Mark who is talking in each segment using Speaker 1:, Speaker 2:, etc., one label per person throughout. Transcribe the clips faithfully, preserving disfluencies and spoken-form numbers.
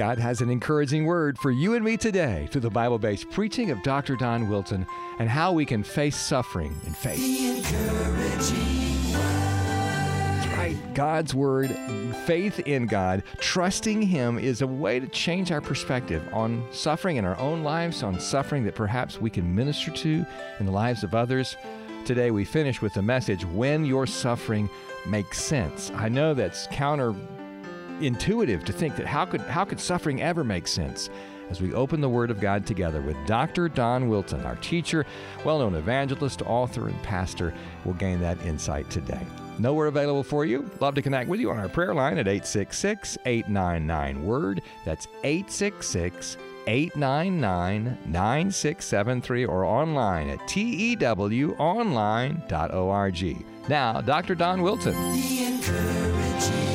Speaker 1: God has an encouraging word for you and me today through the Bible-based preaching of Doctor Don Wilton and how we can face suffering in faith.
Speaker 2: The encouraging word.
Speaker 1: Right. God's word, faith in God, trusting Him is a way to change our perspective on suffering in our own lives, on suffering that perhaps we can minister to in the lives of others. Today we finish with the message, When Your Suffering Makes Sense. I know that's counterintuitive to think that how could how could suffering ever make sense? As we open the Word of God together with Doctor Don Wilton, our teacher, well-known evangelist, author, and pastor, will gain that insight today. Know we're available for you. Love to connect with you on our prayer line at eight six six, eight nine nine, WORD. That's eight six six, eight nine nine, nine six seven three or online at T E W online dot org. Now, Doctor Don Wilton.
Speaker 2: The encouraging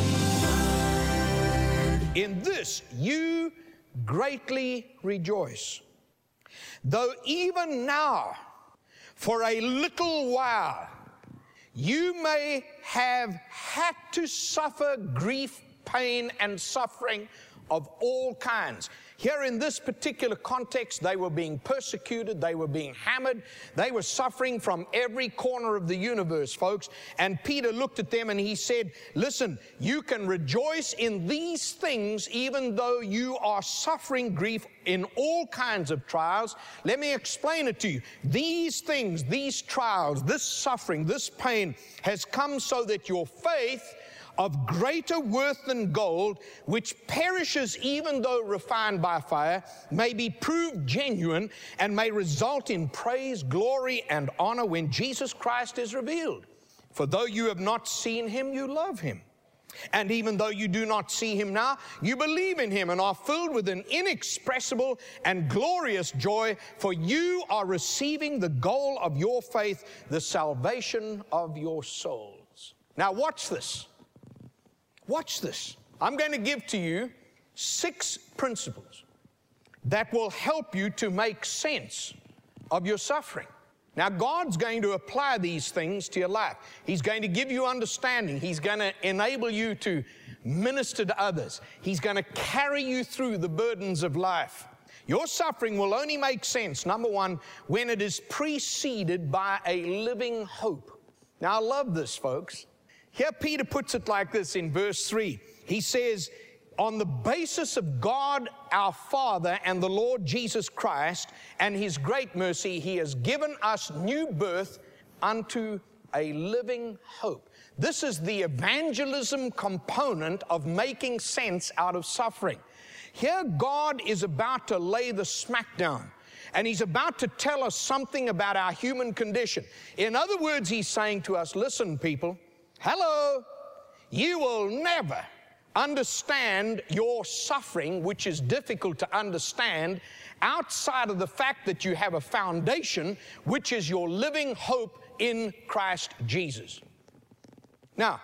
Speaker 2: word.
Speaker 3: In this you greatly rejoice, though even now, for a little while, you may have had to suffer grief, pain, and suffering of all kinds. Here in this particular context, they were being persecuted, they were being hammered, they were suffering from every corner of the universe, folks. And Peter looked at them and he said, listen, you can rejoice in these things even though you are suffering grief in all kinds of trials. Let me explain it to you. These things, these trials, this suffering, this pain has come so that your faith of greater worth than gold, which perishes even though refined by fire, may be proved genuine and may result in praise, glory, and honor when Jesus Christ is revealed. For though you have not seen Him, you love Him. And even though you do not see Him now, you believe in Him and are filled with an inexpressible and glorious joy, for you are receiving the goal of your faith, the salvation of your souls. Now watch this. Watch this. I'm going to give to you six principles that will help you to make sense of your suffering. Now, God's going to apply these things to your life. He's going to give you understanding. He's going to enable you to minister to others. He's going to carry you through the burdens of life. Your suffering will only make sense, number one, when it is preceded by a living hope. Now, I love this, folks. Here Peter puts it like this in verse three. He says, on the basis of God our Father and the Lord Jesus Christ and His great mercy, He has given us new birth unto a living hope. This is the evangelism component of making sense out of suffering. Here God is about to lay the smackdown, and He's about to tell us something about our human condition. In other words, He's saying to us, listen, people, hello, you will never understand your suffering, which is difficult to understand, outside of the fact that you have a foundation, which is your living hope in Christ Jesus. Now,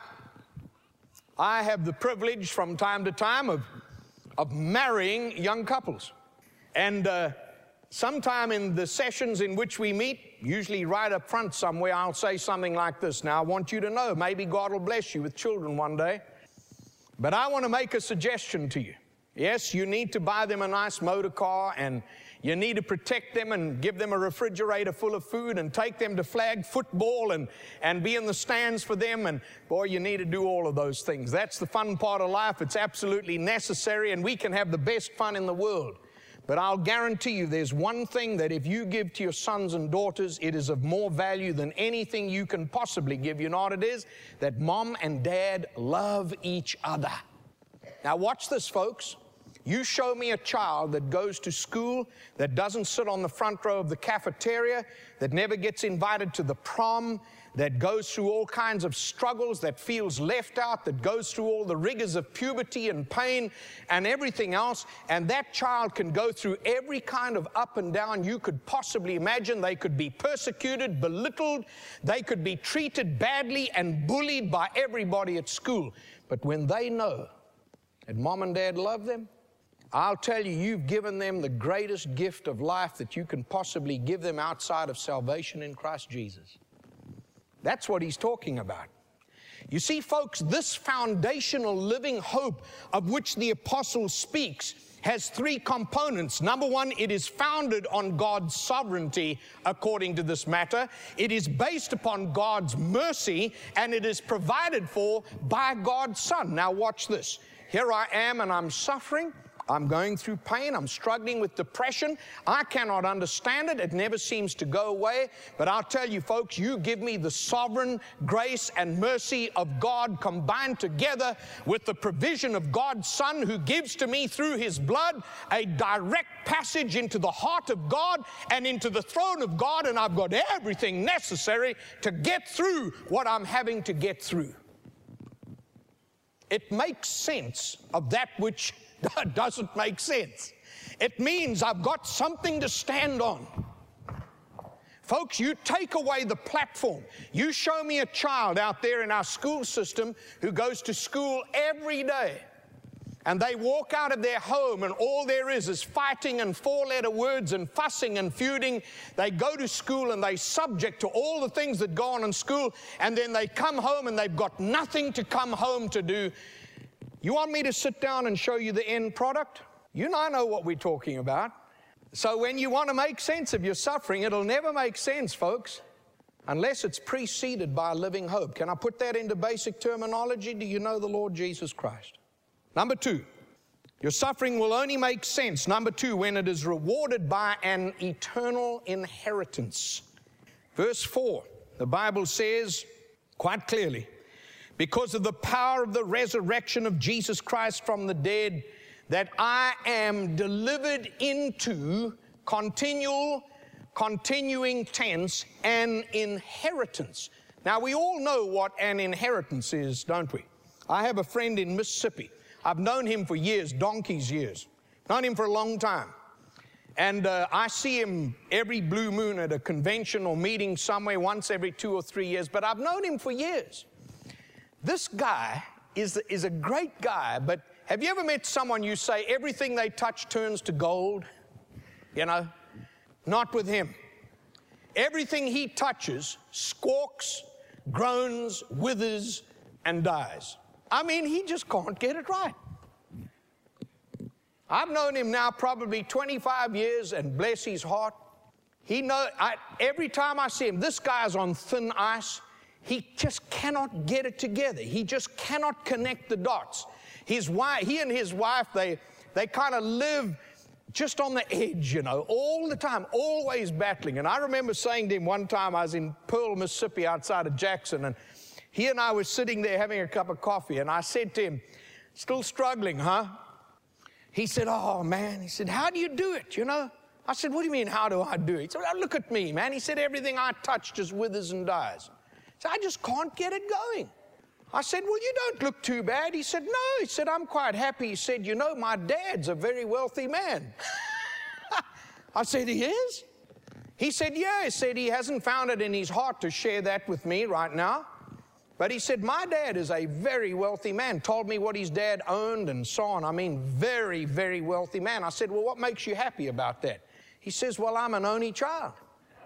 Speaker 3: I have the privilege from time to time of, of marrying young couples. And uh, sometime in the sessions in which we meet, usually right up front somewhere, I'll say something like this. Now, I want you to know, maybe God will bless you with children one day, but I want to make a suggestion to you. Yes, you need to buy them a nice motor car, and you need to protect them and give them a refrigerator full of food and take them to flag football and, and be in the stands for them. And boy, you need to do all of those things. That's the fun part of life. It's absolutely necessary, and we can have the best fun in the world. But I'll guarantee you there's one thing that if you give to your sons and daughters, it is of more value than anything you can possibly give. You know what it is? That mom and dad love each other. Now watch this, folks. You show me a child that goes to school, that doesn't sit on the front row of the cafeteria, that never gets invited to the prom, that goes through all kinds of struggles, that feels left out, that goes through all the rigors of puberty and pain and everything else, and that child can go through every kind of up and down you could possibly imagine. They could be persecuted, belittled, they could be treated badly and bullied by everybody at school. But when they know that mom and dad love them, I'll tell you, you've given them the greatest gift of life that you can possibly give them outside of salvation in Christ Jesus. That's what he's talking about. You see, folks, this foundational living hope of which the apostle speaks has three components. Number one, it is founded on God's sovereignty according to this matter. It is based upon God's mercy, and it is provided for by God's Son. Now watch this. Here I am, and I'm suffering. I'm going through pain. I'm struggling with depression. I cannot understand it. It never seems to go away. But I'll tell you, folks, you give me the sovereign grace and mercy of God combined together with the provision of God's Son, who gives to me through His blood a direct passage into the heart of God and into the throne of God, and I've got everything necessary to get through what I'm having to get through. It makes sense of that which doesn't make sense. It means I've got something to stand on. Folks, you take away the platform. You show me a child out there in our school system who goes to school every day, and they walk out of their home and all there is is fighting and four-letter words and fussing and feuding. They go to school and they're subject to all the things that go on in school, and then they come home and they've got nothing to come home to do. You want me to sit down and show you the end product? You and I know what we're talking about. So when you want to make sense of your suffering, it'll never make sense, folks, unless it's preceded by a living hope. Can I put that into basic terminology? Do you know the Lord Jesus Christ? Number two, your suffering will only make sense, number two, when it is rewarded by an eternal inheritance. Verse four, the Bible says quite clearly, because of the power of the resurrection of Jesus Christ from the dead, that I am delivered into continual, continuing tense, an inheritance. Now, we all know what an inheritance is, don't we? I have a friend in Mississippi. I've known him for years, donkey's years. Known him for a long time. And uh, I see him every blue moon at a convention or meeting somewhere once every two or three years, but I've known him for years. This guy is, is a great guy, but have you ever met someone you say everything they touch turns to gold? You know, not with him. Everything he touches squawks, groans, withers, and dies. I mean, he just can't get it right. I've known him now probably twenty-five years, and bless his heart, he know, I, every time I see him, this guy's on thin ice. He just cannot get it together. He just cannot connect the dots. His wife, he and his wife, they, they kind of live just on the edge, you know, all the time, always battling. And I remember saying to him one time, I was in Pearl, Mississippi, outside of Jackson, and he and I were sitting there having a cup of coffee, and I said to him, still struggling, huh? He said, oh, man. He said, how do you do it, you know? I said, what do you mean, how do I do it? He said, oh, look at me, man. He said, everything I touch just withers and dies. So I just can't get it going. I said, well, you don't look too bad. He said, no. He said, I'm quite happy. He said, you know, my dad's a very wealthy man. I said, he is? He said, yeah. He said he hasn't found it in his heart to share that with me right now. But he said, my dad is a very wealthy man. Told me what his dad owned and so on. I mean, very, very wealthy man. I said, well, what makes you happy about that? He says, well, I'm an only child.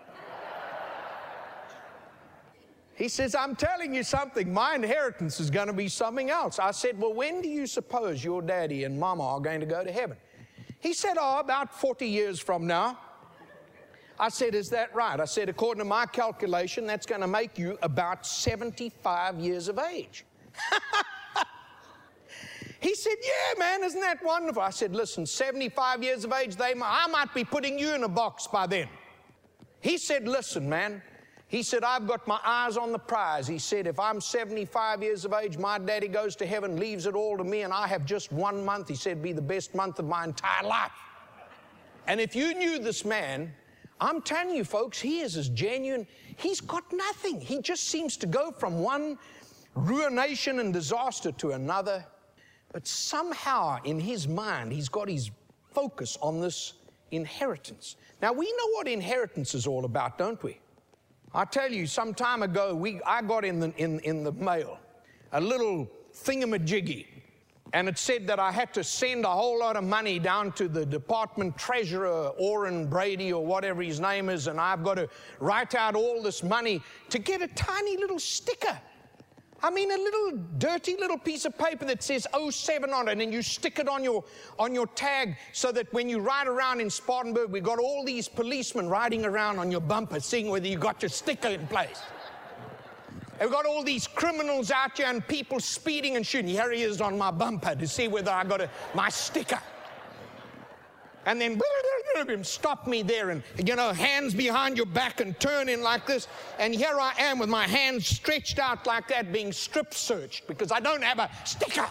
Speaker 3: He says, I'm telling you something, my inheritance is going to be something else. I said, well, when do you suppose your daddy and mama are going to go to heaven? He said, oh, about forty years from now. I said, is that right? I said, according to my calculation, that's going to make you about seventy-five years of age. He said, yeah, man, isn't that wonderful? I said, listen, seventy-five years of age, they, I might be putting you in a box by then. He said, listen, man. He said, I've got my eyes on the prize. He said, if I'm seventy-five years of age, my daddy goes to heaven, leaves it all to me, and I have just one month. He said, it'd be the best month of my entire life. And if you knew this man, I'm telling you, folks, he is as genuine. He's got nothing. He just seems to go from one ruination and disaster to another. But somehow in his mind, he's got his focus on this inheritance. Now, we know what inheritance is all about, don't we? I tell you, some time ago, we, I got in the, in, in the mail a little thingamajiggy, and it said that I had to send a whole lot of money down to the department treasurer, Orrin Brady, or whatever his name is, and I've got to write out all this money to get a tiny little sticker. I mean, a little dirty little piece of paper that says oh seven on it, and you stick it on your, on your tag so that when you ride around in Spartanburg, we've got all these policemen riding around on your bumper, seeing whether you got your sticker in place. We've got all these criminals out here and people speeding and shooting. Here he is on my bumper to see whether I got a, my sticker. And then stop me there and, you know, hands behind your back and turn in like this. And here I am with my hands stretched out like that being strip searched because I don't have a sticker.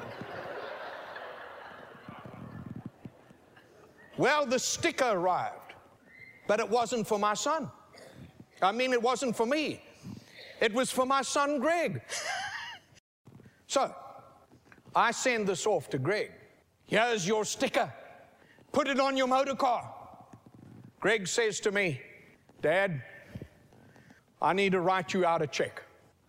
Speaker 3: Well, the sticker arrived, but it wasn't for my son. I mean, it wasn't for me. It was for my son, Greg. So, I send this off to Greg. Here's your sticker. Put it on your motor car. Greg says to me, Dad, I need to write you out a check.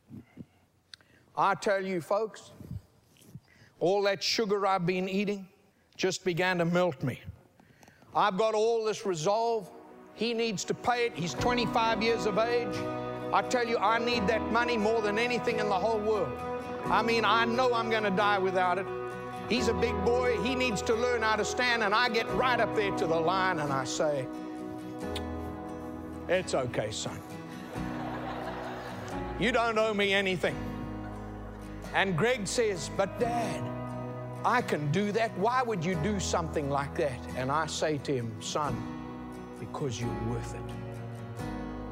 Speaker 3: I tell you, folks, all that sugar I've been eating just began to melt me. I've got all this resolve. He needs to pay it. He's twenty-five years of age. I tell you, I need that money more than anything in the whole world. I mean, I know I'm going to die without it. He's a big boy. He needs to learn how to stand. And I get right up there to the line and I say, it's okay, son. You don't owe me anything. And Greg says, but Dad, I can do that. Why would you do something like that? And I say to him, son, because you're worth it.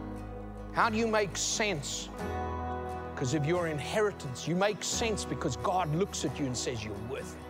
Speaker 3: How do you make sense? Because of your inheritance. You make sense because God looks at you and says you're worth it.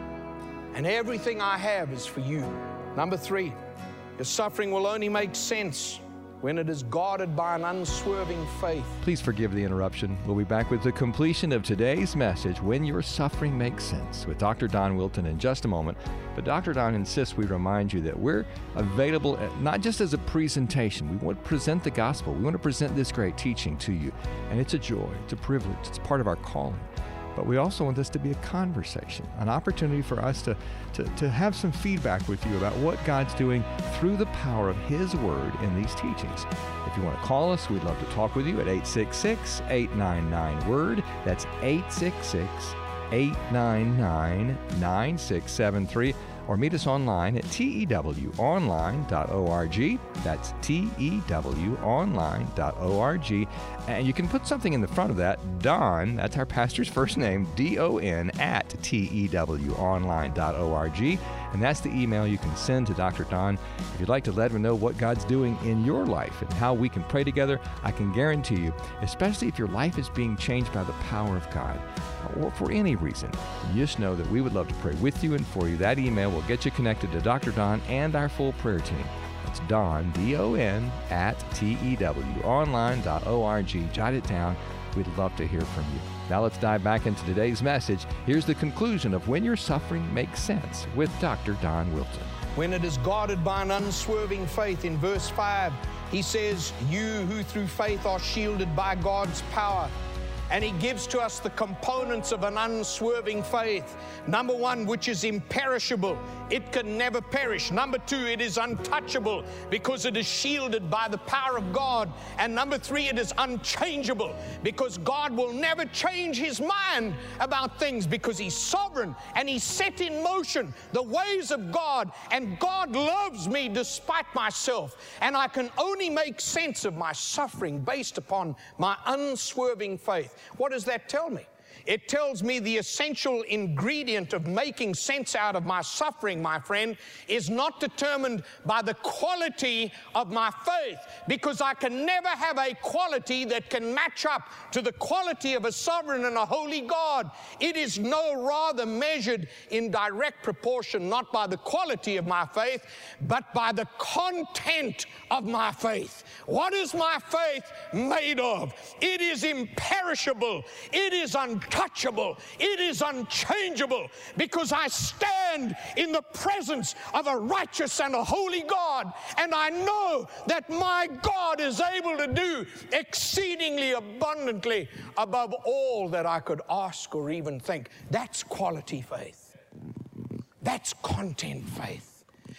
Speaker 3: And everything I have is for you. Number three, your suffering will only make sense when it is guarded by an unswerving faith.
Speaker 1: Please forgive the interruption. We'll be back with the completion of today's message, When Your Suffering Makes Sense, with Doctor Don Wilton in just a moment. But Doctor Don insists we remind you that we're available at, not just as a presentation. We want to present the gospel. We want to present this great teaching to you. And it's a joy. It's a privilege. It's part of our calling. But we also want this to be a conversation, an opportunity for us to, to, to have some feedback with you about what God's doing through the power of His Word in these teachings. If you want to call us, we'd love to talk with you at eight six six, eight nine nine, W O R D. That's eight six six, eight nine nine, nine six seven three. Or meet us online at T E W online dot org. That's T E W online dot org. And you can put something in the front of that, Don, that's our pastor's first name, D O N, at T E W online dot org. And that's the email you can send to Doctor Don. If you'd like to let him know what God's doing in your life and how we can pray together, I can guarantee you, especially if your life is being changed by the power of God, or for any reason, you just know that we would love to pray with you and for you. That email will get you connected to Doctor Don and our full prayer team. That's Don, D O N, at T E W online dot org. Jot it down. We'd love to hear from you. Now let's dive back into today's message. Here's the conclusion of When Your Suffering Makes Sense with Doctor Don Wilton.
Speaker 3: When it is guarded by an unswerving faith, in verse five, he says, you who through faith are shielded by God's power. And he gives to us the components of an unswerving faith. Number one, which is imperishable. It can never perish. Number two, it is untouchable because it is shielded by the power of God. And number three, it is unchangeable because God will never change His mind about things because He's sovereign and He's set in motion the ways of God. And God loves me despite myself. And I can only make sense of my suffering based upon my unswerving faith. What does that tell me? It tells me the essential ingredient of making sense out of my suffering, my friend, is not determined by the quality of my faith, because I can never have a quality that can match up to the quality of a sovereign and a holy God. It is no rather measured in direct proportion, not by the quality of my faith, but by the content of my faith. What is my faith made of? It is imperishable. It is untouchable. It is unchangeable, because I stand in the presence of a righteous and a holy God, and I know that my God is able to do exceedingly abundantly above all that I could ask or even think. That's quality faith. That's content faith.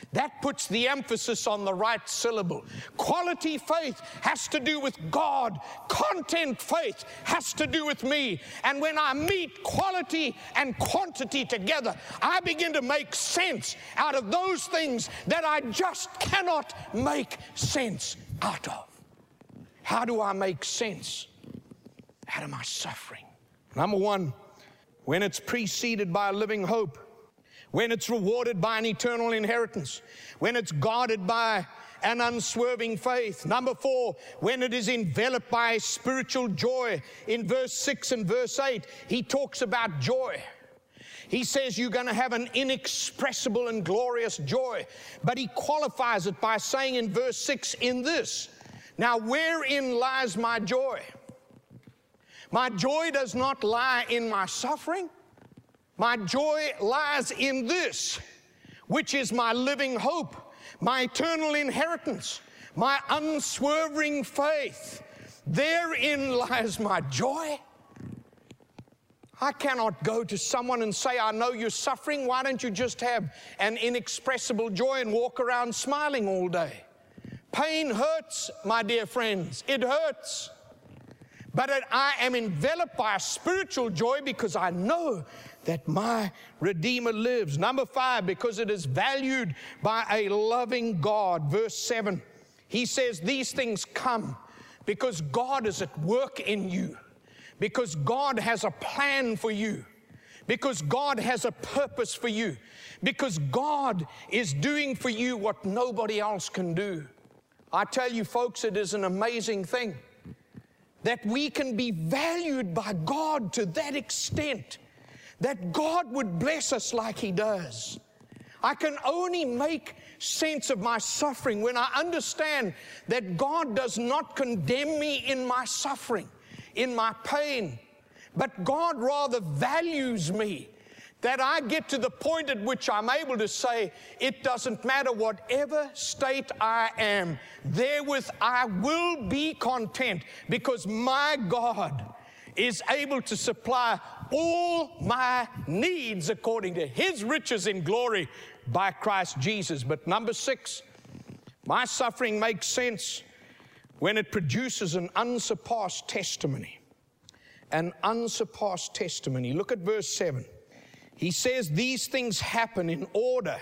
Speaker 3: That puts the emphasis on the right syllable. Quality faith has to do with God. Content faith has to do with me. And when I meet quality and quantity together, I begin to make sense out of those things that I just cannot make sense out of. How do I make sense out of my suffering? Number one, when it's preceded by a living hope, when it's rewarded by an eternal inheritance, when it's guarded by an unswerving faith. Number four, when it is enveloped by a spiritual joy. In verse six and verse eight, he talks about joy. He says you're going to have an inexpressible and glorious joy. But he qualifies it by saying in verse six, in this. Now, wherein lies my joy? My joy does not lie in my suffering. My joy lies in this, which is my living hope, my eternal inheritance, my unswerving faith. Therein lies my joy. I cannot go to someone and say, I know you're suffering. Why don't you just have an inexpressible joy and walk around smiling all day? Pain hurts, my dear friends. It hurts. But it, I am enveloped by a spiritual joy because I know that my Redeemer lives. Number five, because it is valued by a loving God. Verse seven, he says these things come because God is at work in you, because God has a plan for you, because God has a purpose for you, because God is doing for you what nobody else can do. I tell you, folks, it is an amazing thing that we can be valued by God to that extent, that God would bless us like He does. I can only make sense of my suffering when I understand that God does not condemn me in my suffering, in my pain, but God rather values me, that I get to the point at which I'm able to say, it doesn't matter whatever state I am, therewith I will be content, because my God is able to supply all my needs according to His riches in glory by Christ Jesus. But number six, my suffering makes sense when it produces an unsurpassed testimony. An unsurpassed testimony. Look at verse seven. He says these things happen in order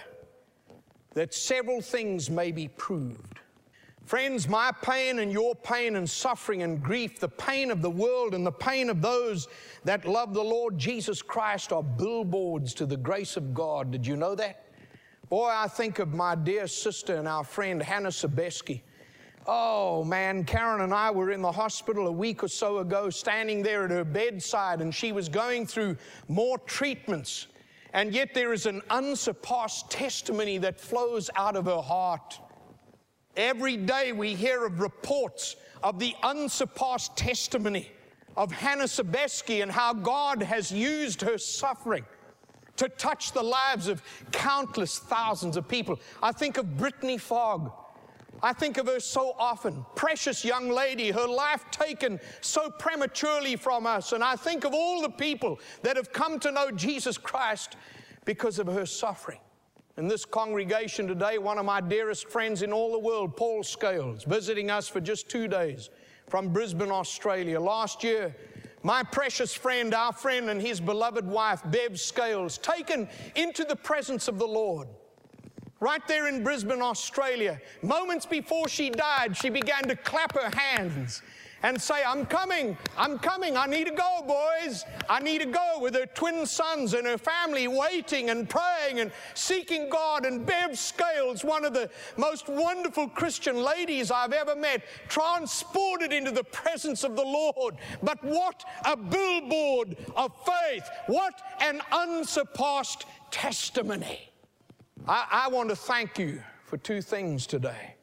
Speaker 3: that several things may be proved. Friends, my pain and your pain and suffering and grief, the pain of the world and the pain of those that love the Lord Jesus Christ are billboards to the grace of God. Did you know that? Boy, I think of my dear sister and our friend Hannah Sebeski. Oh man, Karen and I were in the hospital a week or so ago, standing there at her bedside, and she was going through more treatments. And yet there is an unsurpassed testimony that flows out of her heart. Every day we hear of reports of the unsurpassed testimony of Hannah Sebeski and how God has used her suffering to touch the lives of countless thousands of people. I think of Brittany Fogg. I think of her so often. Precious young lady, her life taken so prematurely from us. And I think of all the people that have come to know Jesus Christ because of her suffering. In this congregation today, one of my dearest friends in all the world, Paul Scales, visiting us for just two days from Brisbane, Australia. Last year, my precious friend, our friend and his beloved wife, Bev Scales, taken into the presence of the Lord. Right there in Brisbane, Australia, moments before she died, she began to clap her hands and say, I'm coming, I'm coming, I need to go, boys. I need to go, with her twin sons and her family waiting and praying and seeking God. And Bev Scales, one of the most wonderful Christian ladies I've ever met, transported into the presence of the Lord. But what a billboard of faith. What an unsurpassed testimony. I, I want to thank you for two things today.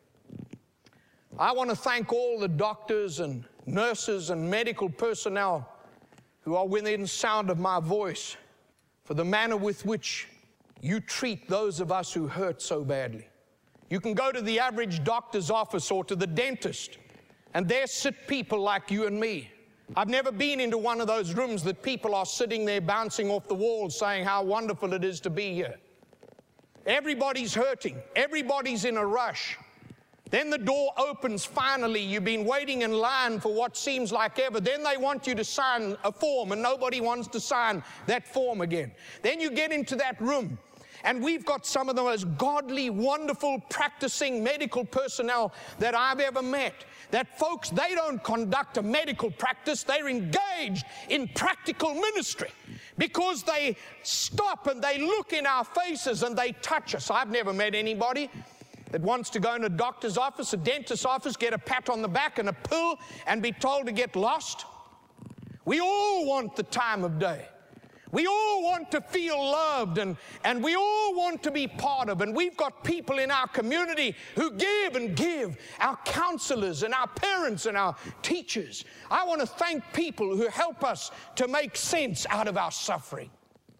Speaker 3: I want to thank all the doctors and nurses and medical personnel who are within sound of my voice for the manner with which you treat those of us who hurt so badly. You can go to the average doctor's office or to the dentist, and there sit people like you and me. I've never been into one of those rooms that people are sitting there bouncing off the walls saying how wonderful it is to be here. Everybody's hurting. Everybody's in a rush. Then the door opens finally. You've been waiting in line for what seems like ever. Then they want you to sign a form and nobody wants to sign that form again. Then you get into that room and we've got some of the most godly, wonderful, practicing medical personnel that I've ever met. That folks, they don't conduct a medical practice. They're engaged in practical ministry because they stop and they look in our faces and they touch us. I've never met anybody that wants to go in a doctor's office, a dentist's office, get a pat on the back and a pill and be told to get lost. We all want the time of day. We all want to feel loved and, and we all want to be part of. And we've got people in our community who give and give, our counselors and our parents and our teachers. I want to thank people who help us to make sense out of our suffering.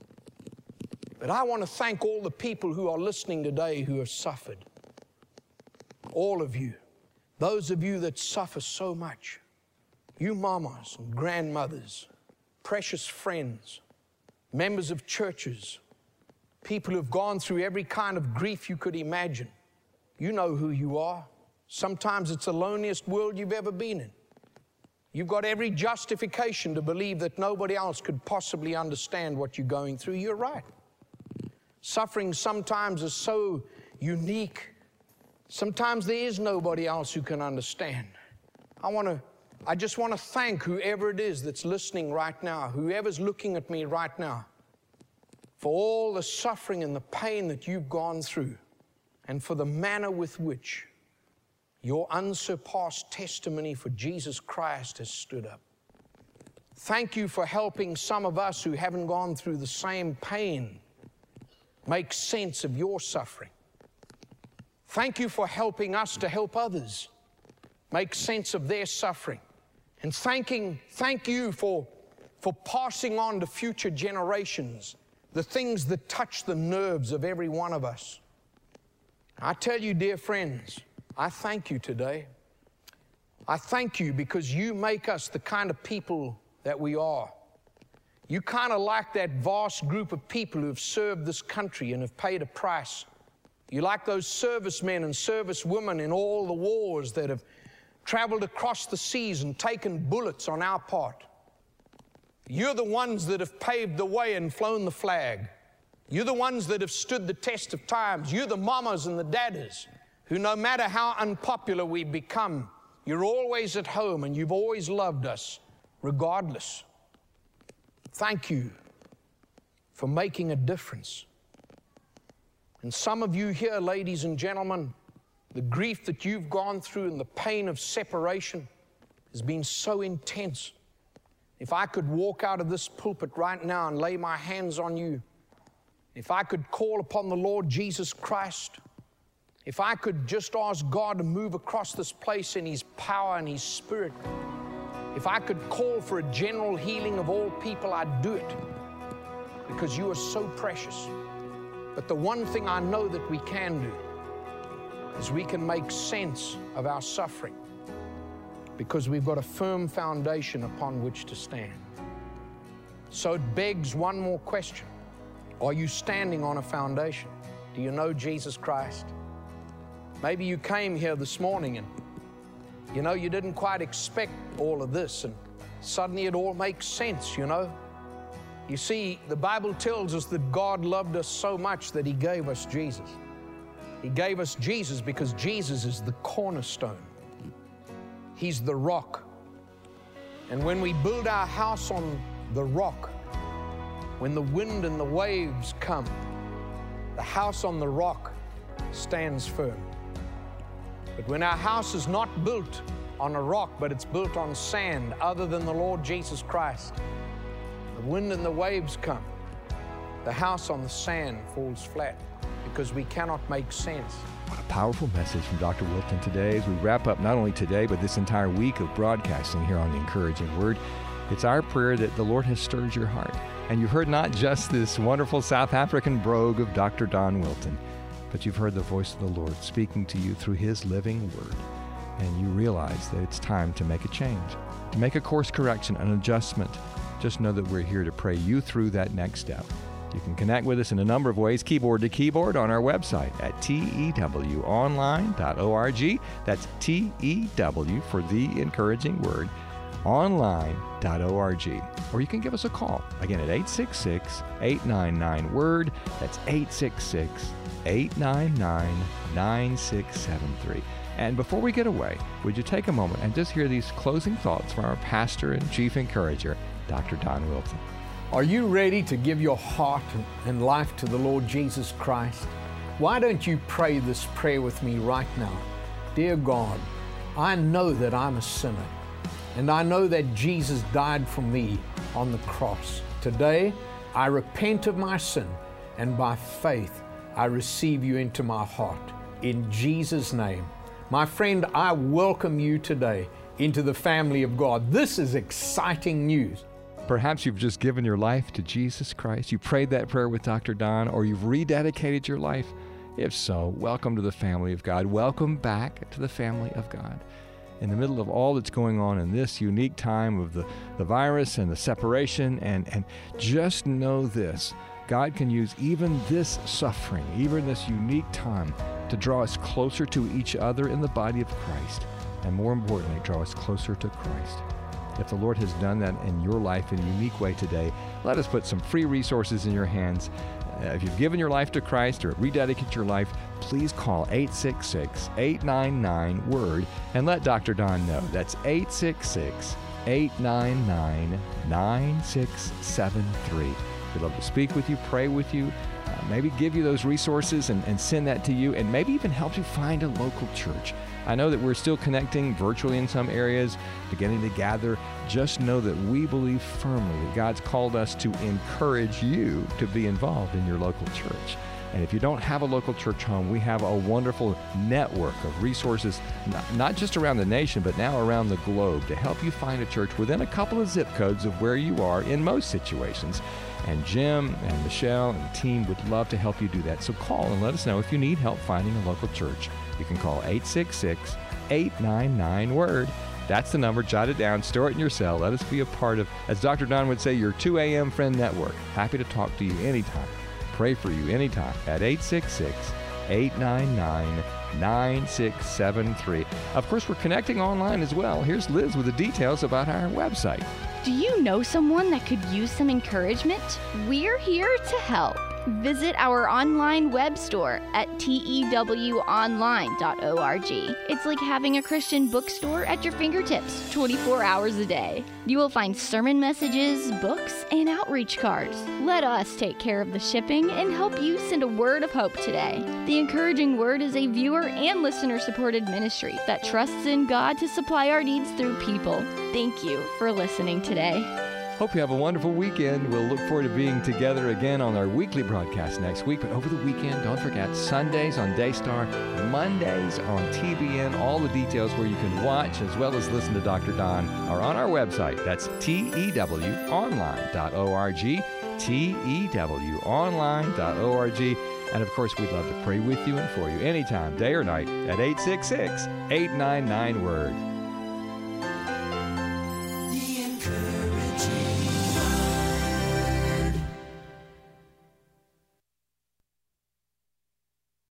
Speaker 3: But I want to thank all the people who are listening today who have suffered. All of you, those of you that suffer so much, you mamas and grandmothers, precious friends, members of churches, people who've gone through every kind of grief you could imagine. You know who you are. Sometimes it's the loneliest world you've ever been in. You've got every justification to believe that nobody else could possibly understand what you're going through. You're right. Suffering sometimes is so unique. Sometimes there is nobody else who can understand. I want to, I just want to thank whoever it is that's listening right now, whoever's looking at me right now, for all the suffering and the pain that you've gone through, and for the manner with which your unsurpassed testimony for Jesus Christ has stood up. Thank you for helping some of us who haven't gone through the same pain make sense of your suffering. Thank you for helping us to help others make sense of their suffering. And thanking, thank you for, for passing on to future generations the things that touch the nerves of every one of us. I tell you, dear friends, I thank you today. I thank you because you make us the kind of people that we are. You kind of like that vast group of people who have served this country and have paid a price. You like those servicemen and servicewomen in all the wars that have traveled across the seas and taken bullets on our part. You're the ones that have paved the way and flown the flag. You're the ones that have stood the test of times. You're the mamas and the daddies who, no matter how unpopular we become, you're always at home and you've always loved us regardless. Thank you for making a difference. And some of you here, ladies and gentlemen, the grief that you've gone through and the pain of separation has been so intense. If I could walk out of this pulpit right now and lay my hands on you, if I could call upon the Lord Jesus Christ, if I could just ask God to move across this place in His power and His Spirit, if I could call for a general healing of all people, I'd do it because you are so precious. But the one thing I know that we can do is we can make sense of our suffering because we've got a firm foundation upon which to stand. So it begs one more question. Are you standing on a foundation? Do you know Jesus Christ? Maybe you came here this morning and you know you didn't quite expect all of this and suddenly it all makes sense, you know. You see, the Bible tells us that God loved us so much that He gave us Jesus. He gave us Jesus because Jesus is the cornerstone. He's the rock. And when we build our house on the rock, when the wind and the waves come, the house on the rock stands firm. But when our house is not built on a rock, but it's built on sand other than the Lord Jesus Christ, the wind and the waves come, the house on the sand falls flat because we cannot make sense.
Speaker 1: What a powerful message from Doctor Wilton today as we wrap up not only today, but this entire week of broadcasting here on The Encouraging Word. It's our prayer that the Lord has stirred your heart. And you've heard not just this wonderful South African brogue of Doctor Don Wilton, but you've heard the voice of the Lord speaking to you through His living Word. And you realize that it's time to make a change, to make a course correction, an adjustment. Just know that we're here to pray you through that next step. You can connect with us in a number of ways, keyboard to keyboard, on our website at T E W online dot org. That's T E W for the encouraging word, online dot org. Or you can give us a call, again, at eight six six, eight nine nine, word. That's eight six six, eight nine nine, nine six seven three. And before we get away, would you take a moment and just hear these closing thoughts from our pastor and chief encourager, Doctor Don Wilson.
Speaker 3: Are you ready to give your heart and life to the Lord Jesus Christ? Why don't you pray this prayer with me right now? Dear God, I know that I'm a sinner, and I know that Jesus died for me on the cross. Today, I repent of my sin, and by faith, I receive you into my heart. In Jesus' name. My friend, I welcome you today into the family of God. This is exciting news.
Speaker 1: Perhaps you've just given your life to Jesus Christ. You prayed that prayer with Doctor Don, or you've rededicated your life. If so, welcome to the family of God. Welcome back to the family of God. In the middle of all that's going on in this unique time of the, the virus and the separation, and, and just know this, God can use even this suffering, even this unique time, to draw us closer to each other in the body of Christ, and more importantly, draw us closer to Christ. If the Lord has done that in your life in a unique way today, let us put some free resources in your hands. Uh, if you've given your life to Christ or rededicated your life, please call eight six six, eight nine nine, word and let Doctor Don know. That's eight six six, eight nine nine, nine six seven three. We'd love to speak with you, pray with you, uh, maybe give you those resources and, and send that to you, and maybe even help you find a local church. I know that we're still connecting virtually in some areas, beginning to gather. Just know that we believe firmly that God's called us to encourage you to be involved in your local church. And if you don't have a local church home, we have a wonderful network of resources, not, not just around the nation, but now around the globe, to help you find a church within a couple of zip codes of where you are in most situations. And Jim and Michelle and the team would love to help you do that. So call and let us know if you need help finding a local church. You can call eight six six, eight nine nine, word. That's the number. Jot it down. Store it in your cell. Let us be a part of, as Doctor Don would say, your two a.m. friend network. Happy to talk to you anytime. Pray for you anytime at eight six six, eight nine nine, nine six seven three. Of course, we're connecting online as well. Here's Liz with the details about our website.
Speaker 4: Do you know someone that could use some encouragement? We're here to help. Visit our online web store at T E W online dot org. It's like having a Christian bookstore at your fingertips twenty-four hours a day. You will find sermon messages, books, and outreach cards. Let us take care of the shipping and help you send a word of hope today. The Encouraging Word is a viewer and listener-supported ministry that trusts in God to supply our needs through people. Thank you for listening today.
Speaker 1: Hope you have a wonderful weekend. We'll look forward to being together again on our weekly broadcast next week. But over the weekend, don't forget, Sundays on Daystar, Mondays on T B N. All the details where you can watch as well as listen to Doctor Don are on our website. That's T E W online dot org, T E W online dot org. And of course, we'd love to pray with you and for you anytime, day or night, at eight six six, eight nine nine, word.